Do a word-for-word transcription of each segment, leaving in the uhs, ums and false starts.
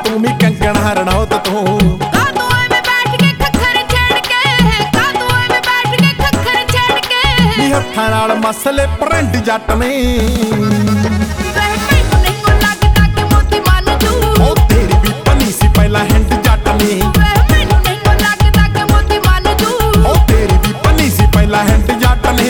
ਤੂੰ ਵੀ ਕੰਗਣ ਹਰਣੌਤ ਤੂੰ ਕਾਦੋਂ ਐਵੇਂ ਬੈਠ ਕੇ ਖੱਖਰ ਛੇੜ ਕੇ ਕਾਦੋਂ ਐਵੇਂ ਬੈਠ ਕੇ ਖੱਖਰ ਛੇੜ ਕੇ ਨੀ ਹੱਥਾਂ ਨਾਲ ਮਸਲੇ ਪ੍ਰਿੰਟ ਜੱਟ ਨੇ ਮੈਨੂੰ ਨਹੀਂ ਲੱਗਦਾ ਕਿ ਮੋਤੀ ਮੰਨ ਜੂ ਉਹ ਤੇਰੀ ਵੀ ਪੰਨੀ ਸੀ ਪਹਿਲਾਂ ਹਿੰਡ ਜੱਟ ਨੇ ਮੈਨੂੰ ਨਹੀਂ ਲੱਗਦਾ ਕਿ ਮੋਤੀ ਮੰਨ ਜੂ ਉਹ ਤੇਰੀ ਵੀ ਪੰਨੀ ਸੀ ਪਹਿਲਾਂ ਹਿੰਡ ਜੱਟ ਨੇ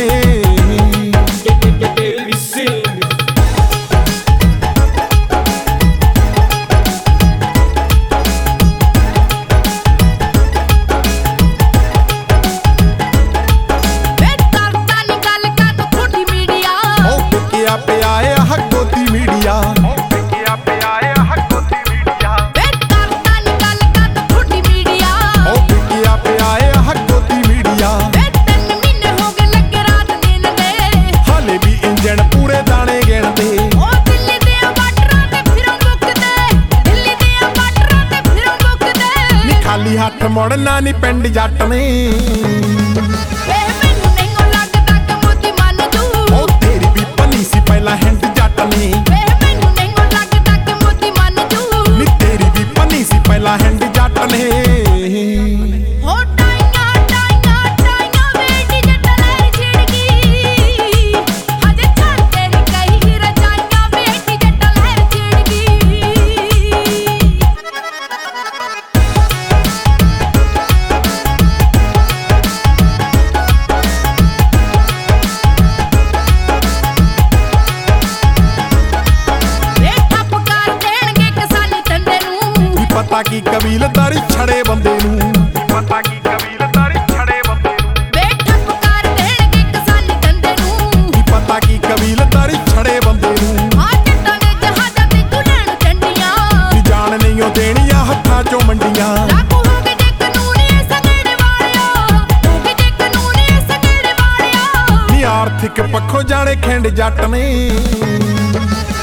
ਪਿਆ ਏ ਆਹ ਗੋਦੀ ਮੀਡੀਆ ਉਹ ਪਿਆ ਪਿਆ ਏ ਆਹ ਗੋਦੀ ਮੀਡੀਆ ਵੇ ਕਰਦਾ ਨੀ ਗੱਲ ਕਰ ਥੋੜੀ ਮੀਡੀਆ ਉਹ ਪਿਆ ਪਿਆ ਏ ਆਹ ਗੋਦੀ ਮੀਡੀਆ ਵੇ ਤਿੰਨ ਮਹੀਨੇ ਹੋ ਗਏ ਲੱਗੇ ਰਾਤ ਦਿਨ ਦੇ ਹਾਲੇ ਵੀ ਇੰਜਣ ਪੂਰੇ ਦਾਣੇ ਗਿਣਦੇ ਉਹ ਦਿੱਲੀ ਦੇ ਬਾਰਡਰਾਂ ਤੇ ਫਿਰੋਂ ਮੁੱਕਦੇ ਦਿੱਲੀ ਦੇ ਬਾਰਡਰਾਂ ਤੇ ਫਿਰੋਂ ਮੁੱਕਦੇ ਨੀ ਖਾਲੀ ਹੱਥ ਮੁੜਨਾ ਨੀ ਪਿੰਡ ਜੱਟ ਨੇ ਵੇ ਮੈਨੂੰ ਨਹੀਂ ਲੱਗਦਾ ਕਿ ਮੋਤੀ ਮੰਨ ਜੂ ਉਹ ਤੇਰੀ ਵੀ ਪੰਨੀ ਸੀ ਪਹਿਲਾਂ ਹਿੰਡ ਜੱਟ ਨੇ ਵੇ ਮੈਨੂੰ ਨਹੀਂ ਲੱਗਦਾ ਕਿ ਮੋਤੀ ਮੰਨ ਜੂ ਨੀ ਤੇਰੀ ਵੀ ਪੰਨੀ ਸੀ ਪਹਿਲਾਂ ਹਿੰਡ ਜੱਟ ਨੇ ਹੋ ਟਾਈਆਂ ਟਾਈਆਂ ਟਾਈਆਂ ਵੇਟੀ ਜੱਟ ਲਹਿਰ ਛਿੜ ਗਈ ਹਜੇ ਘਰ ਤੇਰੀ ਕਹੀ ਰਜਾਈਆਂ ਵੇਟੀ ਜੱਟ ਲਹਿਰ ਛਿੜ ਗਈ ਵੇ ਠੱਪ ਕਰ ਦੇਣਗੇ ਕਿਸਾਨੀ ਟੰਡੇ ਨੂੰ ਕੀ ਪਤਾ ਕੀ ਕਬੀਲਦਾਰੀ ਛੜੇ ਬੰਦੇ ਨੂੰ ਪਤਾ ਕੀ ਕਬੀਲਦਾਰੀ ਛੜੇ ਬੰਦੇ ਨੂੰ ਵੇ ਠੱਪ ਕਰ ਦੇਣਗੇ ਕਿਸਾਨੀ ਟੰਡੇ ਨੂੰ ਕੀ ਪਤਾ ਕੀ ਕਬੀਲਦਾਰੀ ਛੜੇ ਬੰਦੇ ਨੂੰ ਆ ਜੱਟਾਂ ਦੇ ਜਹਾਜ਼ਾਂ ਤੇ ਤੂੰ ਲੈਣ ਚੰਡੀਆਂ ਨੀ ਜਾਣ ਨਹੀਂ ਉਹ ਦੇਣੀਆਂ ਹੱਥਾਂ ਚੋਂ ਮੰਡੀਆਂ ਲਾਗੂ ਹੋ ਗਏ ਜੇ ਕਾਨੂੰਨ ਇਹ ਸੰਗੜੇ ਵਾਲਿਆ ਹੋ ਗਏ ਜੇ ਕਾਨੂੰਨ ਇਹ ਸੰਗੜੇ ਵਾਲਿਆ ਨੀ ਆਰਥਿਕ ਪੱਖੋਂ ਜਾਣੇ ਖਿੰਡ ਜੱਟ ਨੇ